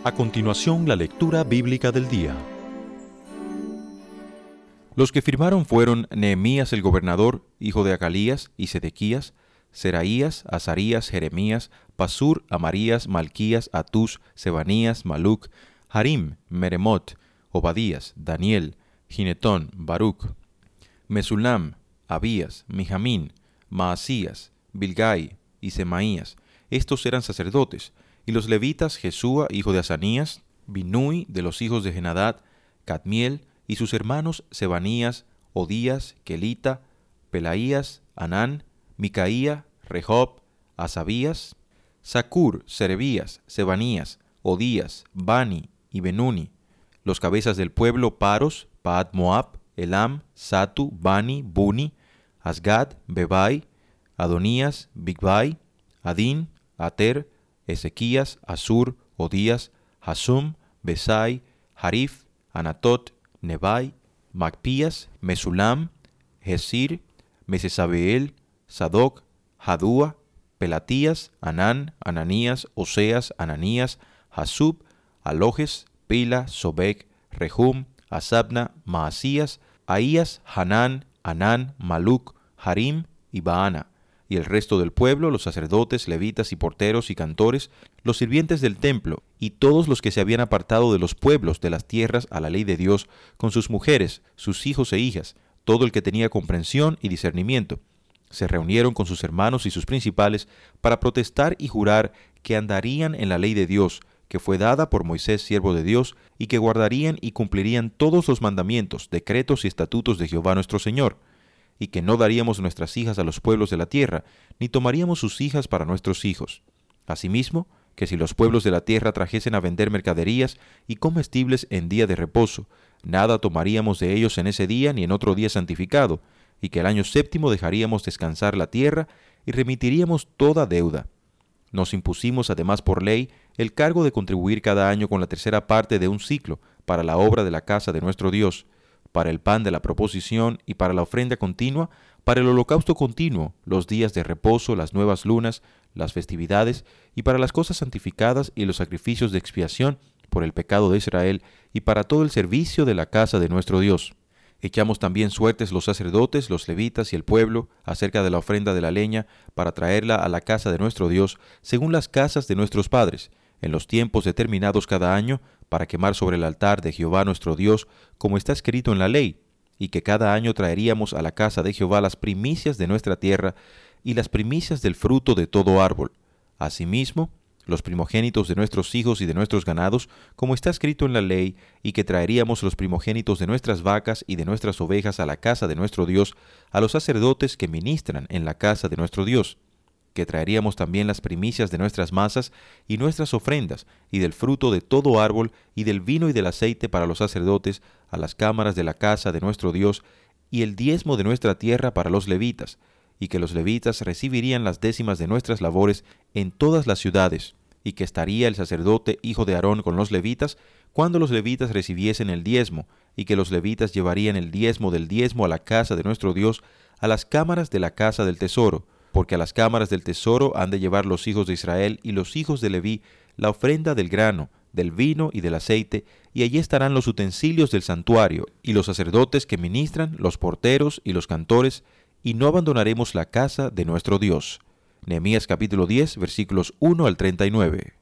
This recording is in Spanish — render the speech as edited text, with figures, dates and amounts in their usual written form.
A continuación, la lectura bíblica del día. Los que firmaron fueron Nehemías el gobernador, hijo de Acalías, y Sedequías, Seraías, Azarías, Jeremías, Pasur, Amarías, Malquías, Atús, Sebanías, Maluc, Harim, Meremot, Obadías, Daniel, Ginetón, Baruc, Mesulam, Abías, Mijamín, Maasías, Bilgai y Semaías. Estos eran sacerdotes. Y los levitas, Jesúa, hijo de Asanías, Binui, de los hijos de Henadad, Cadmiel, y sus hermanos Sebanías, Odías, Kelita, Pelaías, Anán, Micaía, Rehob, Asabías, Sacur, Serebías, Sebanías, Odías, Bani y Benuni. Los cabezas del pueblo, Paros, Paat Moab, Elam, Satu, Bani, Buni, Asgad, Bebai, Adonías, Bigvai, Adín, Ater, Ezequías, Asur, Odías, Hasum, Besai, Harif, Anatot, Nebai, Macpías, Mesulam, Hesir, Mesesabeel, Sadoc, Jadúa, Pelatías, Anán, Ananías, Oseas, Ananías, Hasub, Alojes, Pila, Sobek, Rehum, Asabna, Maasías, Ahías, Hanán, Anán, Maluc, Harim y Baana. Y el resto del pueblo, los sacerdotes, levitas y porteros y cantores, los sirvientes del templo, y todos los que se habían apartado de los pueblos de las tierras a la ley de Dios, con sus mujeres, sus hijos e hijas, todo el que tenía comprensión y discernimiento, se reunieron con sus hermanos y sus principales para protestar y jurar que andarían en la ley de Dios, que fue dada por Moisés, siervo de Dios, y que guardarían y cumplirían todos los mandamientos, decretos y estatutos de Jehová nuestro Señor, y que no daríamos nuestras hijas a los pueblos de la tierra, ni tomaríamos sus hijas para nuestros hijos. Asimismo, que si los pueblos de la tierra trajesen a vender mercaderías y comestibles en día de reposo, nada tomaríamos de ellos en ese día ni en otro día santificado, y que el año séptimo dejaríamos descansar la tierra y remitiríamos toda deuda. Nos impusimos además por ley el cargo de contribuir cada año con la tercera parte de un ciclo para la obra de la casa de nuestro Dios, para el pan de la proposición y para la ofrenda continua, para el holocausto continuo, los días de reposo, las nuevas lunas, las festividades, y para las cosas santificadas y los sacrificios de expiación por el pecado de Israel, y para todo el servicio de la casa de nuestro Dios. Echamos también suertes los sacerdotes, los levitas y el pueblo, acerca de la ofrenda de la leña, para traerla a la casa de nuestro Dios, según las casas de nuestros padres, en los tiempos determinados cada año, para quemar sobre el altar de Jehová nuestro Dios, como está escrito en la ley, y que cada año traeríamos a la casa de Jehová las primicias de nuestra tierra y las primicias del fruto de todo árbol. Asimismo, los primogénitos de nuestros hijos y de nuestros ganados, como está escrito en la ley, y que traeríamos los primogénitos de nuestras vacas y de nuestras ovejas a la casa de nuestro Dios, a los sacerdotes que ministran en la casa de nuestro Dios, que traeríamos también las primicias de nuestras masas y nuestras ofrendas, y del fruto de todo árbol, y del vino y del aceite para los sacerdotes, a las cámaras de la casa de nuestro Dios, y el diezmo de nuestra tierra para los levitas, y que los levitas recibirían las décimas de nuestras labores en todas las ciudades, y que estaría el sacerdote hijo de Aarón con los levitas, cuando los levitas recibiesen el diezmo, y que los levitas llevarían el diezmo del diezmo a la casa de nuestro Dios, a las cámaras de la casa del tesoro, porque a las cámaras del tesoro han de llevar los hijos de Israel y los hijos de Leví la ofrenda del grano, del vino y del aceite, y allí estarán los utensilios del santuario, y los sacerdotes que ministran, los porteros y los cantores, y no abandonaremos la casa de nuestro Dios. Nehemías capítulo 10, versículos 1 al 39.